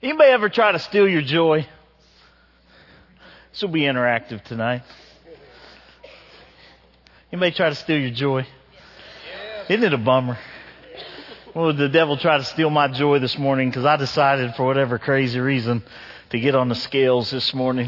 Anybody ever try to steal your joy? This will be interactive tonight. Anybody try to steal your joy? Isn't it a bummer? Well, the devil tried to steal my joy this morning because I decided for whatever crazy reason to get on the scales this morning.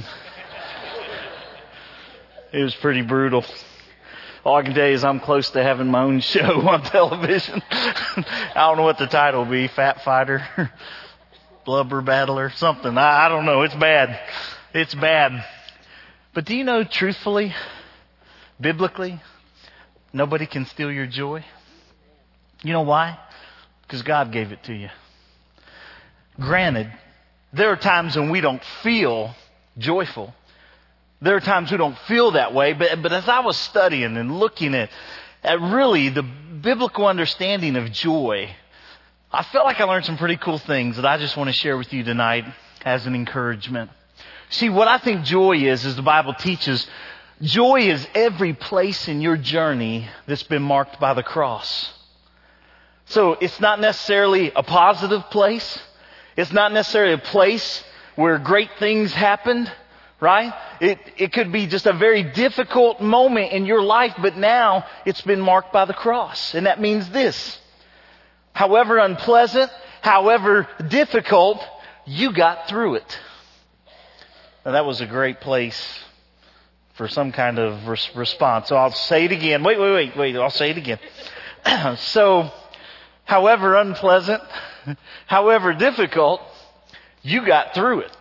It was pretty brutal. All I can tell you is I'm close to having my own show on television. I don't know what the title will be. Fat Fighter, Blubber Battler, something. I don't know. It's bad. It's bad. But do you know, truthfully, biblically, nobody can steal your joy? You know why? Because God gave it to you. Granted, there are times when we don't feel joyful. There are times we don't feel that way, but as I was studying and looking at really the biblical understanding of joy, I felt like I learned some pretty cool things that I just want to share with you tonight as an encouragement. See, what I think joy is, as the Bible teaches, joy is every place in your journey that's been marked by the cross. So it's not necessarily a positive place. It's not necessarily a place where great things happened. Right? It could be just a very difficult moment in your life, but now it's been marked by the cross. And that means this: however unpleasant, however difficult, you got through it. Now that was a great place for some kind of response. So I'll say it again. Wait. I'll say it again. So, however unpleasant, however difficult, you got through it.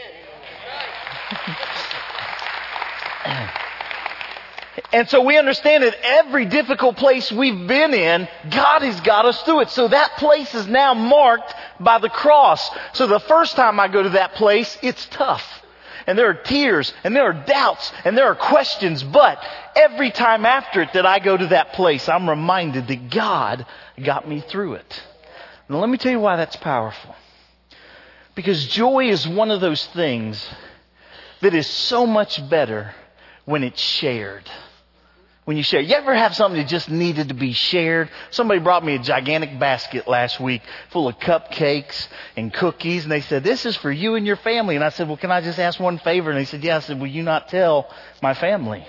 And so we understand that every difficult place we've been in, God has got us through it. So that place is now marked by the cross. So the first time I go to that place, it's tough. And there are tears, and there are doubts, and there are questions. But every time after it that I go to that place, I'm reminded that God got me through it. Now let me tell you why that's powerful. Because joy is one of those things that is so much better when it's shared. When you share. You ever have something that just needed to be shared? Somebody brought me a gigantic basket last week full of cupcakes and cookies. And they said, this is for you and your family. And I said, well, can I just ask one favor? And they said, yeah. I said, will you not tell my family?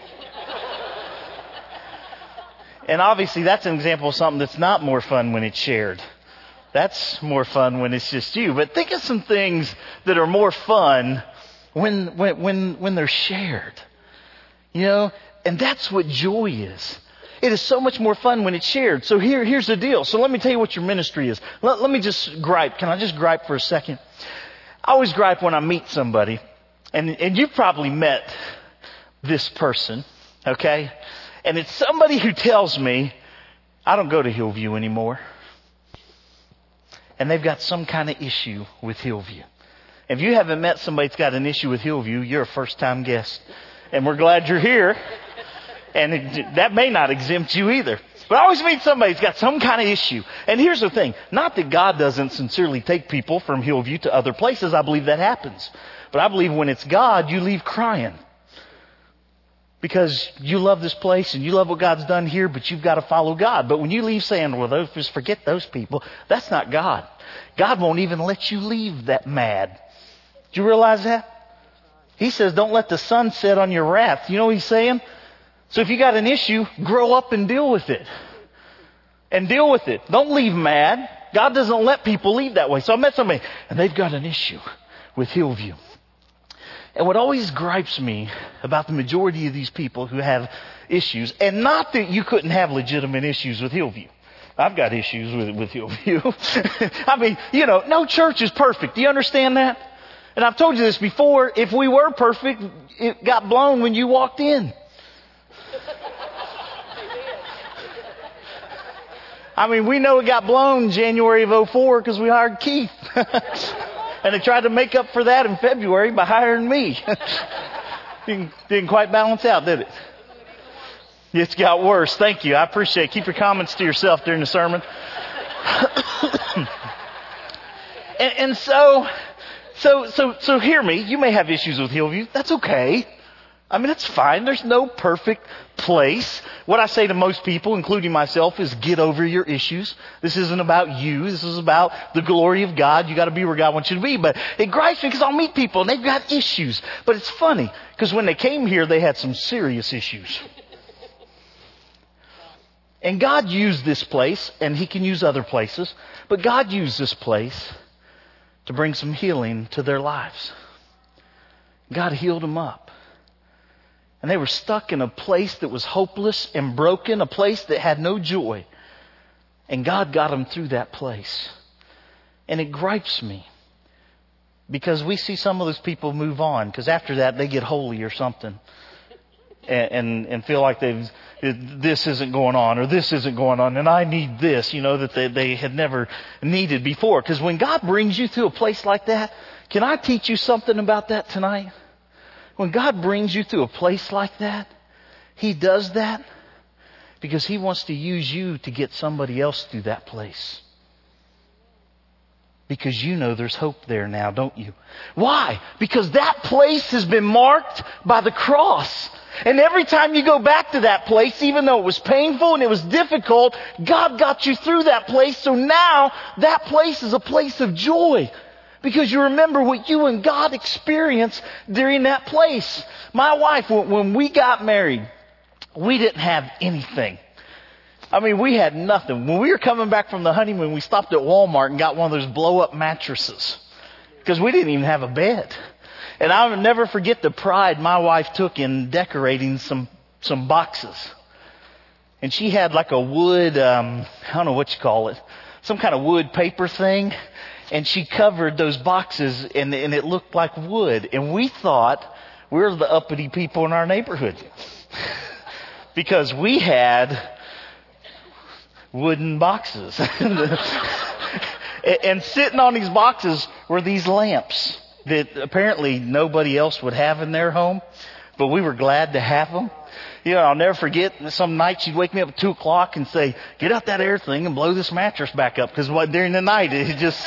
And obviously that's an example of something that's not more fun when it's shared. That's more fun when it's just you. But think of some things that are more fun when they're shared. You know, and that's what joy is. It is so much more fun when it's shared. So here's the deal. So let me tell you what your ministry is. Let me just gripe. Can I just gripe for a second? I always gripe when I meet somebody. And you've probably met this person, okay? And it's somebody who tells me, I don't go to Hillview anymore. And they've got some kind of issue with Hillview. If you haven't met somebody that's got an issue with Hillview, you're a first-time guest. And we're glad you're here. And that may not exempt you either. But I always meet somebody who's got some kind of issue. And here's the thing. Not that God doesn't sincerely take people from Hillview to other places. I believe that happens. But I believe when it's God, you leave crying. Because you love this place and you love what God's done here, but you've got to follow God. But when you leave saying, well, just forget those people, that's not God. God won't even let you leave that mad. Do you realize that? He says, don't let the sun set on your wrath. You know what he's saying? So if you got an issue, grow up and deal with it. And deal with it. Don't leave mad. God doesn't let people leave that way. So I met somebody, and they've got an issue with Hillview. And what always gripes me about the majority of these people who have issues, and not that you couldn't have legitimate issues with Hillview. I've got issues with Hillview. I mean, you know, no church is perfect. Do you understand that? And I've told you this before. If we were perfect, it got blown when you walked in. I mean, we know it got blown January of 2004 because we hired Keith. And they tried to make up for that in February by hiring me. Didn't quite balance out, did it? It's got worse. Thank you. I appreciate it. Keep your comments to yourself during the sermon. So hear me. You may have issues with Hillview. That's okay. I mean, it's fine. There's no perfect place. What I say to most people, including myself, is get over your issues. This isn't about you. This is about the glory of God. You got to be where God wants you to be. But it gripes me because I'll meet people and they've got issues. But it's funny because when they came here, they had some serious issues. And God used this place, and He can use other places, but God used this place to bring some healing to their lives. God healed them up. And they were stuck in a place that was hopeless and broken, a place that had no joy. And God got them through that place. And it gripes me because we see some of those people move on, because after that they get holy or something and feel like this isn't going on or this isn't going on and I need this, that they had never needed before. Because when God brings you through a place like that, can I teach you something about that tonight? When God brings you through a place like that, He does that because He wants to use you to get somebody else through that place. Because there's hope there now, don't you? Why? Because that place has been marked by the cross. And every time you go back to that place, even though it was painful and it was difficult, God got you through that place. So now that place is a place of joy. Because you remember what you and God experienced during that place. My wife, when we got married, we didn't have anything. I mean, we had nothing. When we were coming back from the honeymoon, we stopped at Walmart and got one of those blow-up mattresses. Because we didn't even have a bed. And I'll never forget the pride my wife took in decorating some boxes. And she had like a wood, I don't know what you call it, some kind of wood paper thing. And she covered those boxes and it looked like wood. And we thought we were the uppity people in our neighborhood. Because we had wooden boxes. And sitting on these boxes were these lamps that apparently nobody else would have in their home. But we were glad to have them. I'll never forget, some night she'd wake me up at 2 o'clock and say, get out that air thing and blow this mattress back up. Because during the night, it just...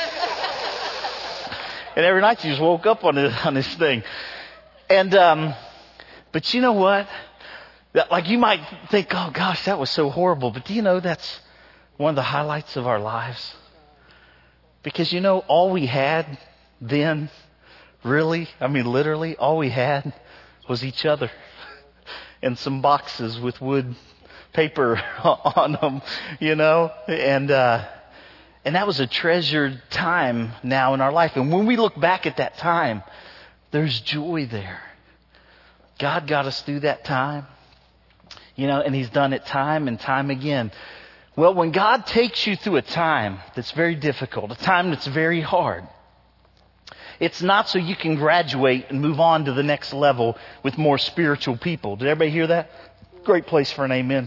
And every night she just woke up on this thing. And, but you know what? Like you might think, oh gosh, that was so horrible. But do you know that's one of the highlights of our lives? Because all we had then, really, I mean literally, all we had was each other. And some boxes with wood paper on them, and that was a treasured time now in our life. And when we look back at that time, there's joy there. God got us through that time, and He's done it time and time again. Well, when God takes you through a time that's very difficult, a time that's very hard, it's not so you can graduate and move on to the next level with more spiritual people. Did everybody hear that? Great place for an amen.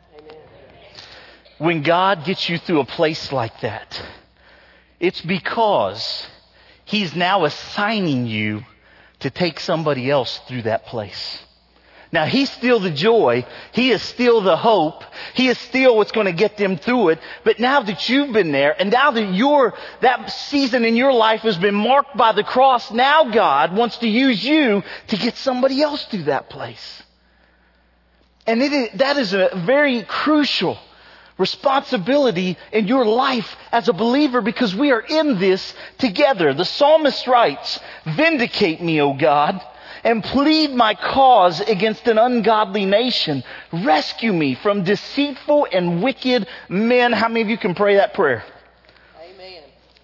When God gets you through a place like that, it's because He's now assigning you to take somebody else through that place. Now, He's still the joy. He is still the hope. He is still what's going to get them through it. But now that you've been there, and now that that season in your life has been marked by the cross, now God wants to use you to get somebody else through that place. And that is a very crucial responsibility in your life as a believer, because we are in this together. The psalmist writes, "Vindicate me, O God, and plead my cause against an ungodly nation. Rescue me from deceitful and wicked men." How many of you can pray that prayer? Amen.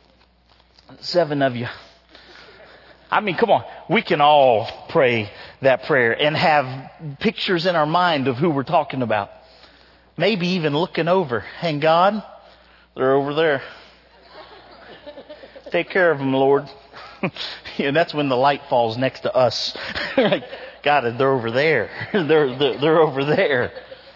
7 of you. I mean, come on. We can all pray that prayer and have pictures in our mind of who we're talking about. Maybe even looking over. And God, they're over there. Take care of them, Lord. That's when the light falls next to us. God, they're over there. They're over there.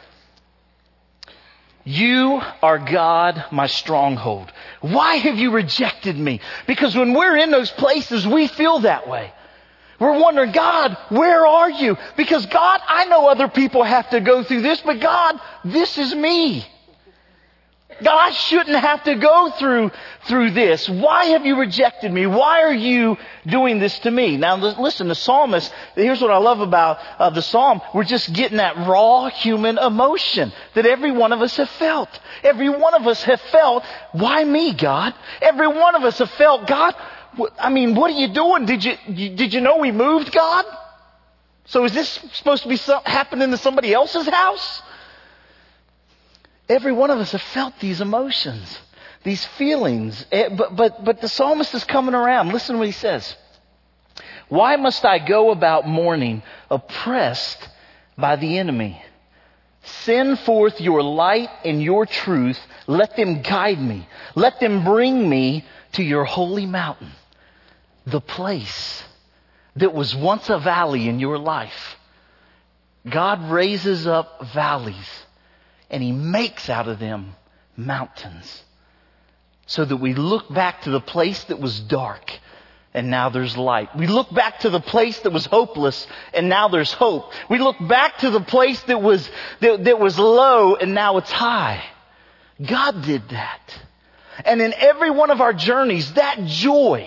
You are God, my stronghold. Why have you rejected me? Because when we're in those places, we feel that way. We're wondering, God, where are you? Because God, I know other people have to go through this, but God, this is me. God, I shouldn't have to go through this. Why have you rejected me? Why are you doing this to me? Now listen, the psalmist, here's what I love about the psalm. We're just getting that raw human emotion that every one of us have felt. Every one of us have felt, why me, God? Every one of us have felt, God, what are you doing? Did you know we moved, God? So is this supposed to be happening to somebody else's house? Every one of us have felt these emotions, these feelings. But the psalmist is coming around. Listen to what he says. Why must I go about mourning, oppressed by the enemy? Send forth your light and your truth. Let them guide me. Let them bring me to your holy mountain, the place that was once a valley in your life. God raises up valleys, and He makes out of them mountains, so that we look back to the place that was dark, and now there's light. We look back to the place that was hopeless, and now there's hope. We look back to the place that was low, and now it's high. God did that. And in every one of our journeys, that joy,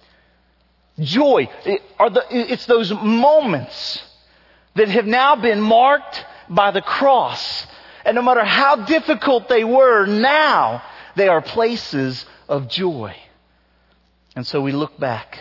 it's those moments that have now been marked by the cross. And no matter how difficult they were, now they are places of joy. And so we look back.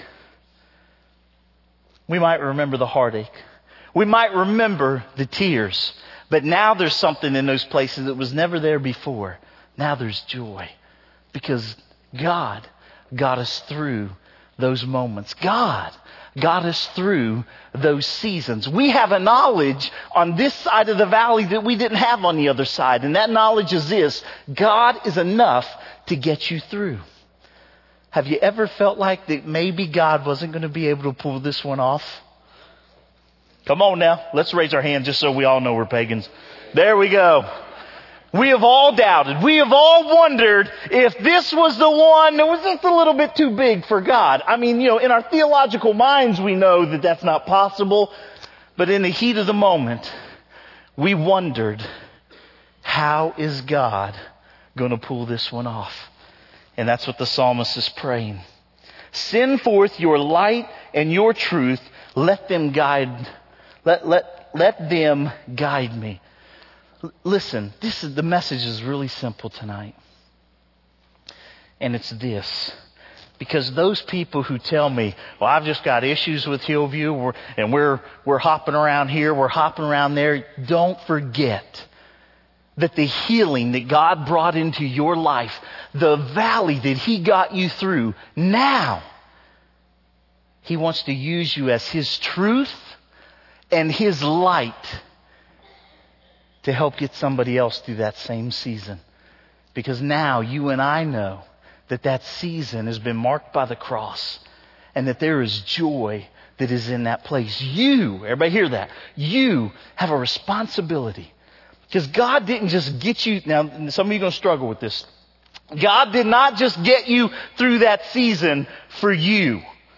We might remember the heartache. We might remember the tears. But now there's something in those places that was never there before. Now there's joy. Because God got us through those moments. God got us through those seasons. We have a knowledge on this side of the valley that we didn't have on the other side. And that knowledge is this: God is enough to get you through. Have you ever felt like that maybe God wasn't going to be able to pull this one off? Come on now. Let's raise our hand just so we all know we're pagans. There we go. We have all doubted. We have all wondered if this was the one that was just a little bit too big for God. In our theological minds, we know that that's not possible. But in the heat of the moment, we wondered, how is God going to pull this one off? And that's what the psalmist is praying. Send forth your light and your truth. Let them guide. Let them guide me. Listen, the message is really simple tonight. And it's this. Because those people who tell me, well, I've just got issues with Hillview, we're hopping around here, we're hopping around there. Don't forget that the healing that God brought into your life, the valley that He got you through, now He wants to use you as His truth and His light to help get somebody else through that same season. Because now you and I know that season has been marked by the cross, and that there is joy that is in that place. Everybody hear that? You have a responsibility. Because God didn't just get you, now some of you are going to struggle with this. God did not just get you through that season for you.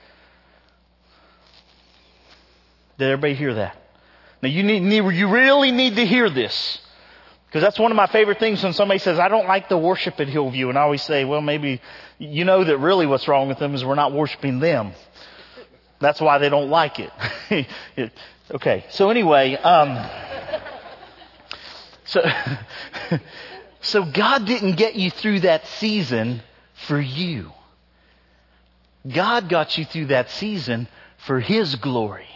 Did everybody hear that? Now you really need to hear this. Because that's one of my favorite things when somebody says, I don't like the worship at Hillview. And I always say, well, maybe you know that really what's wrong with them is we're not worshiping them. That's why they don't like it. Okay, so anyway, so God didn't get you through that season for you. God got you through that season for His glory.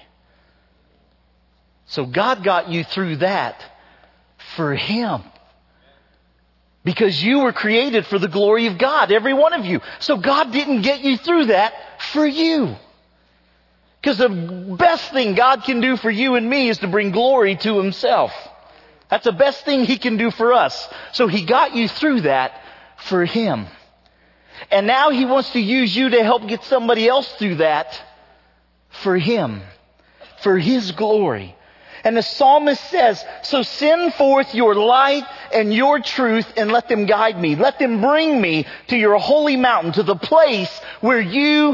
So God got you through that for Him. Because you were created for the glory of God, every one of you. So God didn't get you through that for you. Because the best thing God can do for you and me is to bring glory to Himself. That's the best thing He can do for us. So He got you through that for Him. And now He wants to use you to help get somebody else through that for Him. For His glory. And the psalmist says, so send forth your light and your truth and let them guide me. Let them bring me to your holy mountain, to the place where you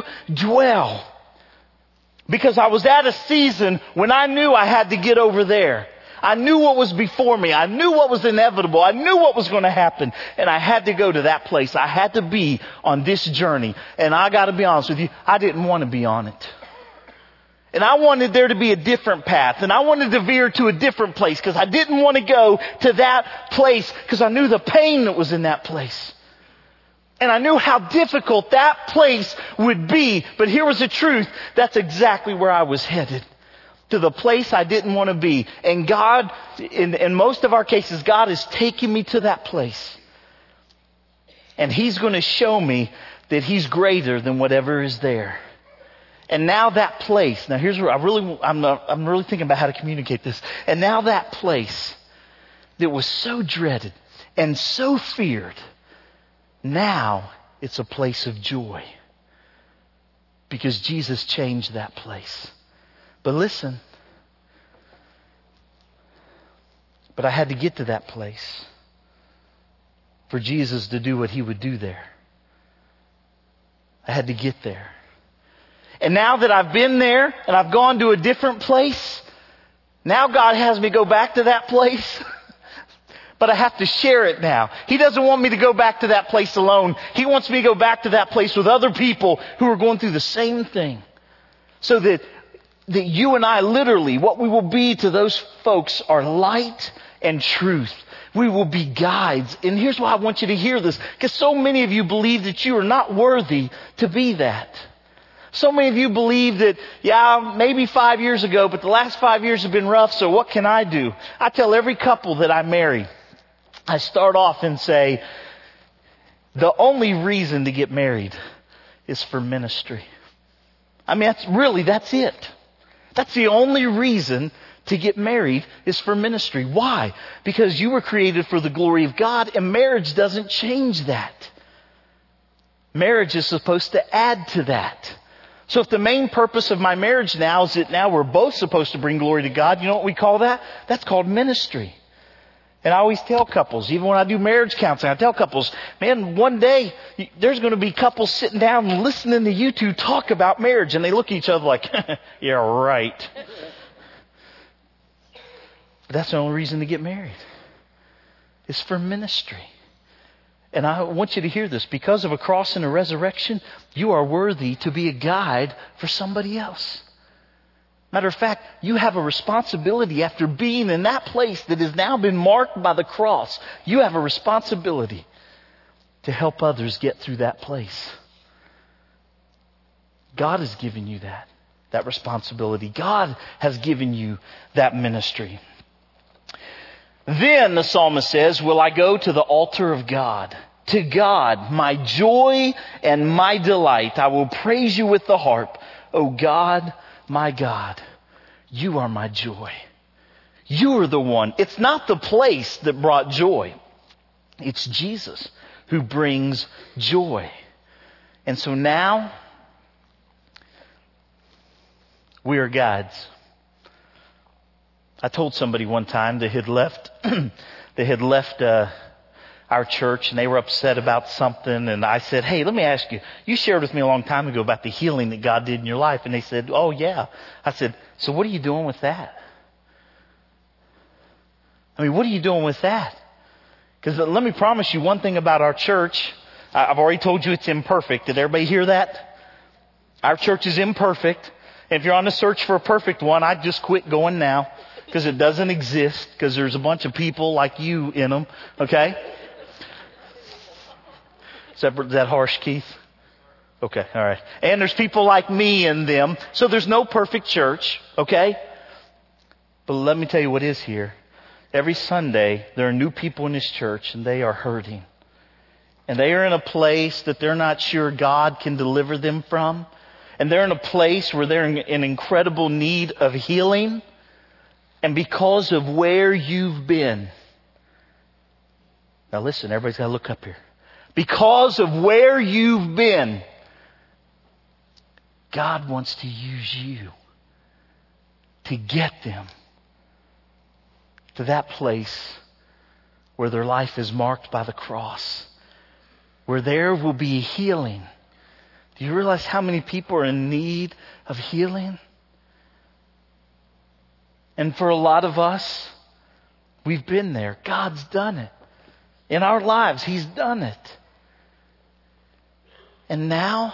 dwell. Because I was at a season when I knew I had to get over there. I knew what was before me. I knew what was inevitable. I knew what was going to happen. And I had to go to that place. I had to be on this journey. And I got to be honest with you, I didn't want to be on it. And I wanted there to be a different path. And I wanted to veer to a different place because I didn't want to go to that place because I knew the pain that was in that place. And I knew how difficult that place would be. But here was the truth. That's exactly where I was headed. To the place I didn't want to be. And God, in most of our cases, God is taking me to that place. And He's going to show me that He's greater than whatever is there. And now that place, now here's where I'm really thinking about how to communicate this. And now that place that was so dreaded and so feared, now it's a place of joy. Because Jesus changed that place. But listen, but I had to get to that place for Jesus to do what He would do there. I had to get there. And now that I've been there and I've gone to a different place, now God has me go back to that place. But I have to share it now. He doesn't want me to go back to that place alone. He wants me to go back to that place with other people who are going through the same thing. So that you and I literally, what we will be to those folks are light and truth. We will be guides. And here's why I want you to hear this. Because so many of you believe that you are not worthy to be that. So many of you believe that, yeah, maybe 5 years ago, but the last 5 years have been rough, so what can I do? I tell every couple that I marry, I start off and say, the only reason to get married is for ministry. I mean, that's it. That's the only reason to get married is for ministry. Why? Because you were created for the glory of God, and marriage doesn't change that. Marriage is supposed to add to that. So if the main purpose of my marriage now is that now we're both supposed to bring glory to God, you know what we call that? That's called ministry. And I always tell couples, even when I do marriage counseling, I tell couples, man, one day there's going to be couples sitting down and listening to you two talk about marriage. And they look at each other like, yeah, right. But that's the only reason to get married. It's for ministry. And I want you to hear this. Because of a cross and a resurrection, you are worthy to be a guide for somebody else. Matter of fact, you have a responsibility after being in that place that has now been marked by the cross. You have a responsibility to help others get through that place. God has given you that responsibility. God has given you that ministry. Then, the psalmist says, will I go to the altar of God? To God, my joy and my delight. I will praise you with the harp. O God, my God, you are my joy. You are the one. It's not the place that brought joy. It's Jesus who brings joy. And so now, we are guides. I told somebody one time they had left our church and they were upset about something. And I said, hey, let me ask you, you shared with me a long time ago about the healing that God did in your life. And they said, oh yeah. I said, so what are you doing with that? I mean, what are you doing with that? Because let me promise you one thing about our church. I've already told you it's imperfect. Did everybody hear that? Our church is imperfect. And if you're on the search for a perfect one, I'd just quit going now. Because it doesn't exist. Because there's a bunch of people like you in them. Okay? Is that harsh, Keith? Okay, all right. And there's people like me in them. So there's no perfect church. Okay? But let me tell you what is here. Every Sunday, there are new people in this church and they are hurting. And they are in a place that they're not sure God can deliver them from. And they're in a place where they're in incredible need of healing. And because of where you've been. Now listen, everybody's got to look up here. Because of where you've been, God wants to use you to get them to that place where their life is marked by the cross. Where there will be healing. Do you realize how many people are in need of healing? And for a lot of us, We've been there. God's done it. In our lives, He's done it. And now,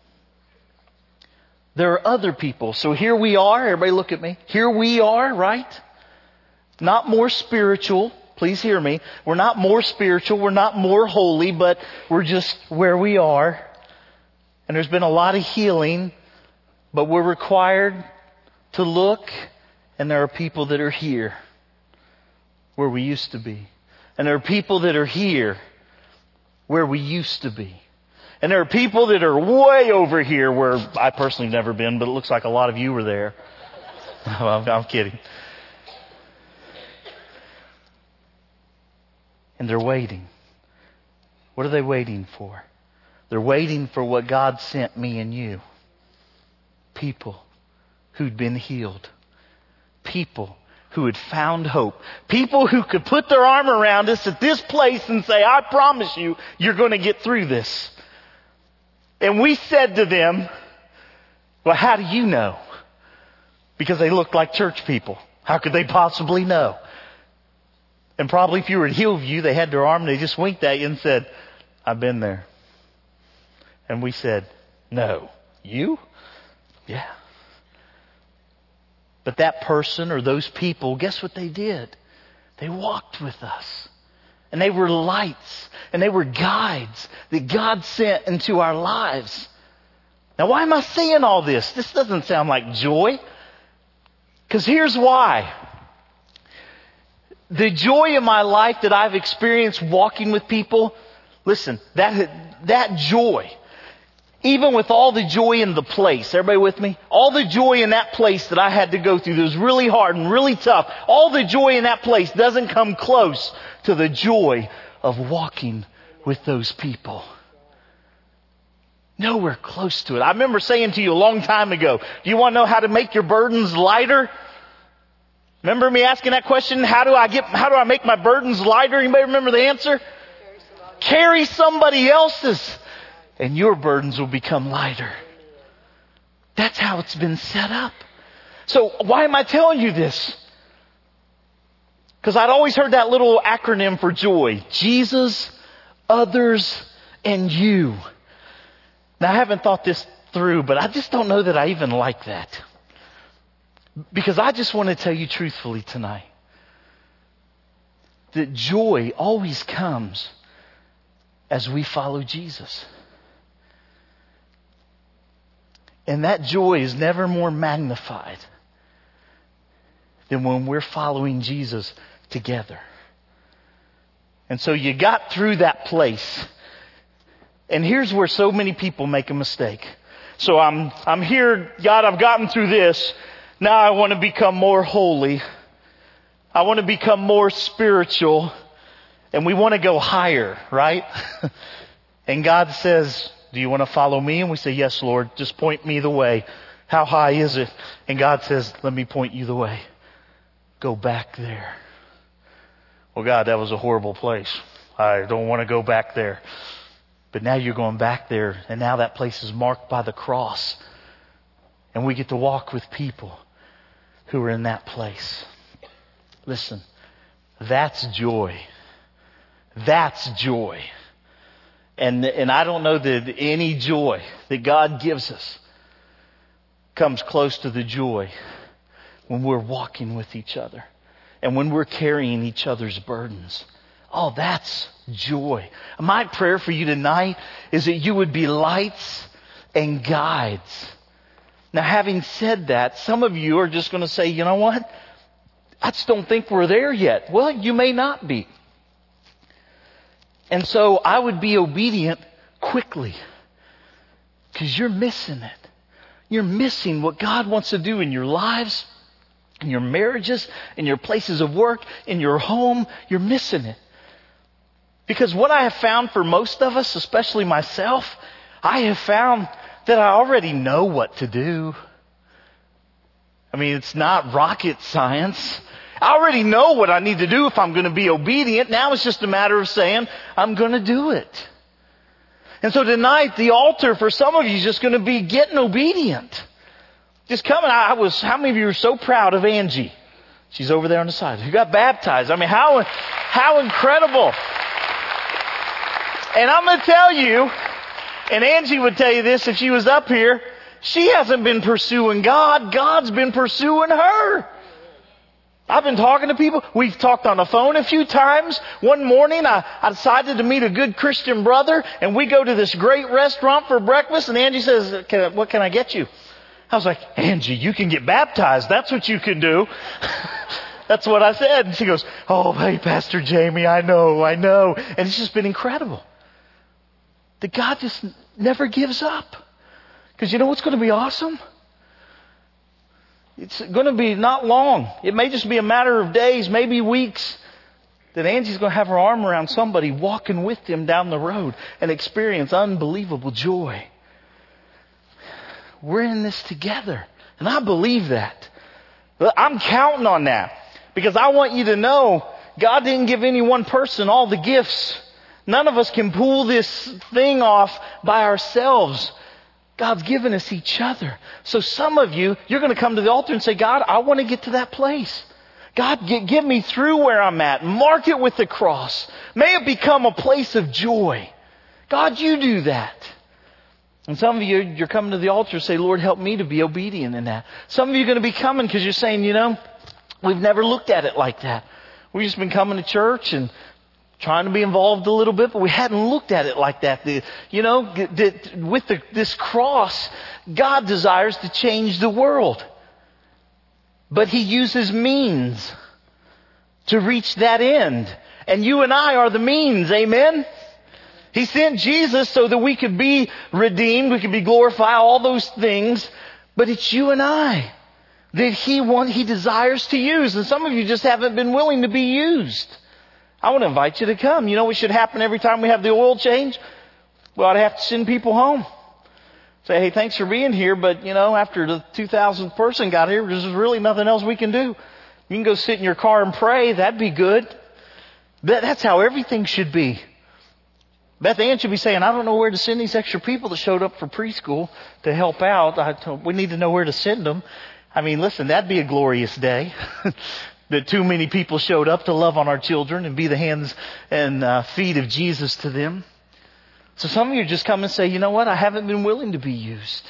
there are other people. So here we are. Everybody look at me. Here we are, right? Not more spiritual. Please hear me. We're not more spiritual. We're not more holy, but we're just where we are. And there's been a lot of healing, but we're required to look, and there are people that are here where we used to be. And there are people that are here where we used to be. And there are people that are way over here where I personally never been, but it looks like a lot of you were there. I'm kidding. And they're waiting. What are they waiting for? They're waiting for what God sent me and you. People who'd been healed. People who had found hope. People who could put their arm around us at this place and say, I promise you, you're going to get through this. And we said to them, well, how do you know? Because they looked like church people. How could they possibly know? And probably if you were at Hillview, they had their arm and they just winked at you and said, I've been there. And we said, no. You? Yeah. But that person or those people, guess what they did? They walked with us. And they were lights. And they were guides that God sent into our lives. Now, why am I saying all this? This doesn't sound like joy. Because here's why. The joy in my life that I've experienced walking with people, listen, that joy, even with all the joy in the place, everybody with me? All the joy in that place that I had to go through that was really hard and really tough, all the joy in that place doesn't come close to the joy of walking with those people. Nowhere close to it. I remember saying to you a long time ago, do you want to know how to make your burdens lighter? Remember me asking that question? How do I make my burdens lighter? Anybody remember the answer? Carry somebody else's, and your burdens will become lighter. That's how it's been set up. So why am I telling you this? Because I'd always heard that little acronym for joy. Jesus, others, and you. Now I haven't thought this through, but I just don't know that I even like that. Because I just want to tell you truthfully tonight that joy always comes as we follow Jesus. And that joy is never more magnified than when we're following Jesus together. And so you got through that place. And here's where so many people make a mistake. So I'm here, God, I've gotten through this. Now I want to become more holy. I want to become more spiritual. And we want to go higher, right? And God says, do you want to follow me? And we say, yes, Lord, just point me the way. How high is it? And God says, let me point you the way. Go back there. Well, God, that was a horrible place. I don't want to go back there. But now you're going back there. And now that place is marked by the cross. And we get to walk with people who are in that place. Listen, that's joy. That's joy. And I don't know that any joy that God gives us comes close to the joy when we're walking with each other and when we're carrying each other's burdens. Oh, that's joy. My prayer for you tonight is that you would be lights and guides. Now, having said that, some of you are just going to say, you know what? I just don't think we're there yet. Well, you may not be. And so I would be obedient quickly because you're missing it. You're missing what God wants to do in your lives, in your marriages, in your places of work, in your home. You're missing it. Because what I have found for most of us, especially myself, I have found that I already know what to do. I mean, it's not rocket science. I already know what I need to do if I'm going to be obedient. Now it's just a matter of saying, I'm going to do it. And so tonight, the altar for some of you is just going to be getting obedient. Just coming. How many of you are so proud of Angie? She's over there on the side. Who got baptized? I mean, how incredible. And I'm going to tell you, and Angie would tell you this if she was up here, she hasn't been pursuing God. God's been pursuing her. I've been talking to people. We've talked on the phone a few times. One morning, I decided to meet a good Christian brother, and we go to this great restaurant for breakfast, and Angie says, what can I get you? I was like, Angie, you can get baptized. That's what you can do. That's what I said. And she goes, oh, hey, Pastor Jamie, I know. And it's just been incredible. That God just never gives up. Because you know what's going to be awesome? It's going to be not long. It may just be a matter of days, maybe weeks, that Angie's going to have her arm around somebody walking with them down the road and experience unbelievable joy. We're in this together. And I believe that. I'm counting on that. Because I want you to know God didn't give any one person all the gifts. None of us can pull this thing off by ourselves. God's given us each other. So some of you, you're going to come to the altar and say, God, I want to get to that place. God, get me through where I'm at. Mark it with the cross. May it become a place of joy. God, you do that. And some of you, you're coming to the altar and say, Lord, help me to be obedient in that. Some of you are going to be coming because you're saying, we've never looked at it like that. We've just been coming to church and trying to be involved a little bit, but we hadn't looked at it like that. With this cross, God desires to change the world. But He uses means to reach that end. And you and I are the means, amen? He sent Jesus so that we could be redeemed, we could be glorified, all those things. But it's you and I that He desires to use. And some of you just haven't been willing to be used. I want to invite you to come. You know what should happen every time we have the oil change? We ought to have to send people home. Say, hey, thanks for being here, but after the 2,000th person got here, there's really nothing else we can do. You can go sit in your car and pray. That'd be good. That's how everything should be. Beth Ann should be saying, I don't know where to send these extra people that showed up for preschool to help out. We need to know where to send them. I mean, listen, that'd be a glorious day. That too many people showed up to love on our children and be the hands and feet of Jesus to them. So some of you just come and say, you know what? I haven't been willing to be used.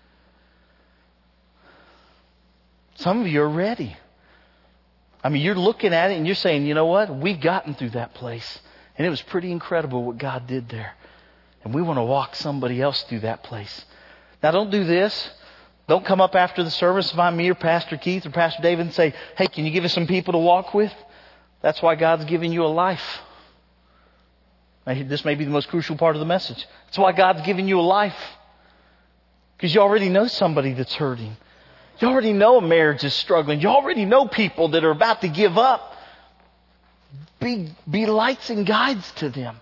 Some of you are ready. I mean, you're looking at it and you're saying, you know what? We've gotten through that place. And it was pretty incredible what God did there. And we want to walk somebody else through that place. Now don't do this. Don't come up after the service, find me or Pastor Keith or Pastor David and say, hey, can you give us some people to walk with? That's why God's giving you a life. Now, this may be the most crucial part of the message. That's why God's giving you a life. Because you already know somebody that's hurting. You already know a marriage is struggling. You already know people that are about to give up. Be lights and guides to them.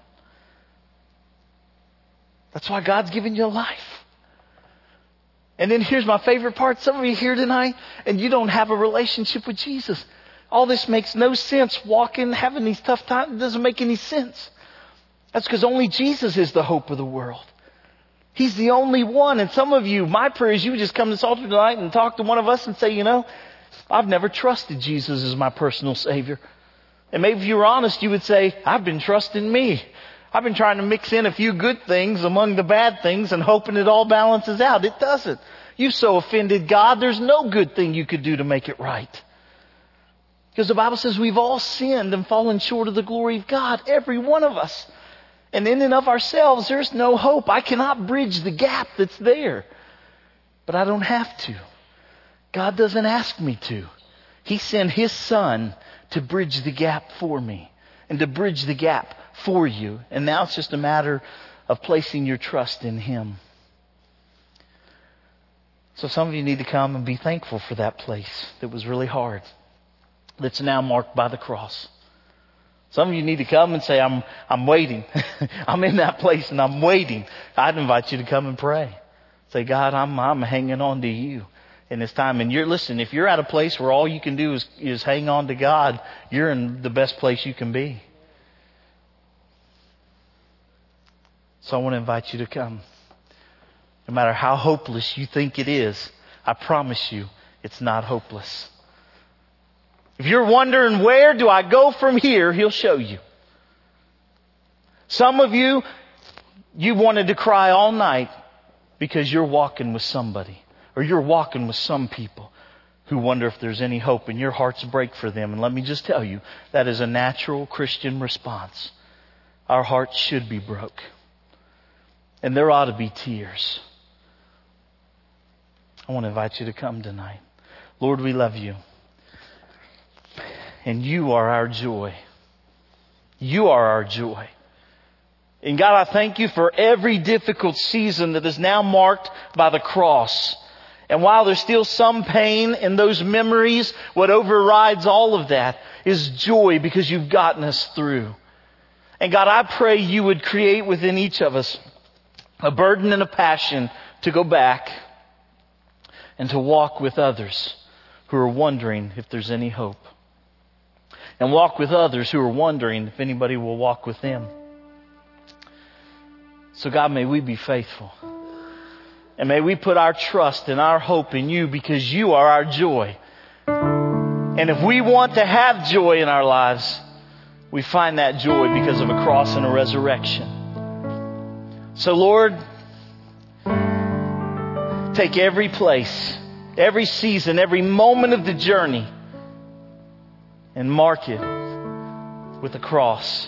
That's why God's giving you a life. And then here's my favorite part. Some of you here tonight and you don't have a relationship with Jesus. All this makes no sense. Walking, having these tough times, it doesn't make any sense. That's because only Jesus is the hope of the world. He's the only one. And some of you, my prayer is you would just come to this altar tonight and talk to one of us and say, I've never trusted Jesus as my personal Savior. And maybe if you were honest, you would say, I've been trusting me. I've been trying to mix in a few good things among the bad things and hoping it all balances out. It doesn't. You've so offended God, there's no good thing you could do to make it right. Because the Bible says we've all sinned and fallen short of the glory of God, every one of us. And in and of ourselves, there's no hope. I cannot bridge the gap that's there. But I don't have to. God doesn't ask me to. He sent His Son to bridge the gap for me and to bridge the gap for you. And now it's just a matter of placing your trust in Him. So some of you need to come and be thankful for that place that was really hard, that's now marked by the cross. Some of you need to come and say, I'm waiting. I'm in that place and I'm waiting. I'd invite you to come and pray. Say, God, I'm hanging on to you in this time. And if you're at a place where all you can do is hang on to God, you're in the best place you can be. So I want to invite you to come. No matter how hopeless you think it is, I promise you it's not hopeless. If you're wondering, where do I go from here? He'll show you. Some of you, you wanted to cry all night because you're walking with somebody, or you're walking with some people who wonder if there's any hope, and your hearts break for them. And let me just tell you, that is a natural Christian response. Our hearts should be broke. And there ought to be tears. I want to invite you to come tonight. Lord, we love you. And you are our joy. You are our joy. And God, I thank you for every difficult season that is now marked by the cross. And while there's still some pain in those memories, what overrides all of that is joy, because you've gotten us through. And God, I pray you would create within each of us a burden and a passion to go back and to walk with others who are wondering if there's any hope. And walk with others who are wondering if anybody will walk with them. So God, may we be faithful. And may we put our trust and our hope in you, because you are our joy. And if we want to have joy in our lives, we find that joy because of a cross and a resurrection. So Lord, take every place, every season, every moment of the journey, and mark it with a cross,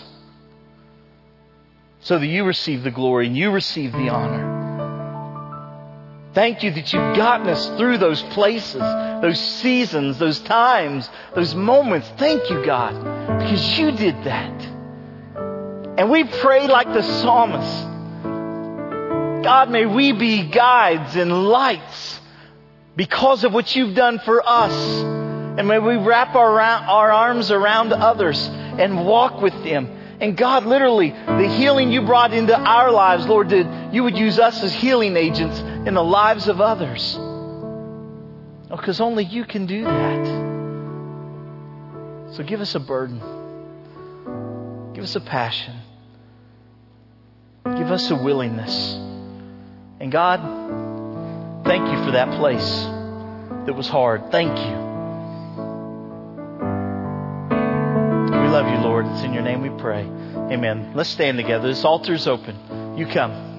so that you receive the glory and you receive the honor. Thank you that you've gotten us through those places, those seasons, those times, those moments. Thank you, God, because you did that. And we pray like the psalmist. God, may we be guides and lights because of what you've done for us. And may we wrap our arms around others and walk with them. And God, literally, the healing you brought into our lives, Lord, that you would use us as healing agents in the lives of others. Oh, because only you can do that. So give us a burden. Give us a passion. Give us a willingness. And God, thank you for that place that was hard. Thank you. We love you, Lord. It's in your name we pray. Amen. Let's stand together. This altar's open. You come.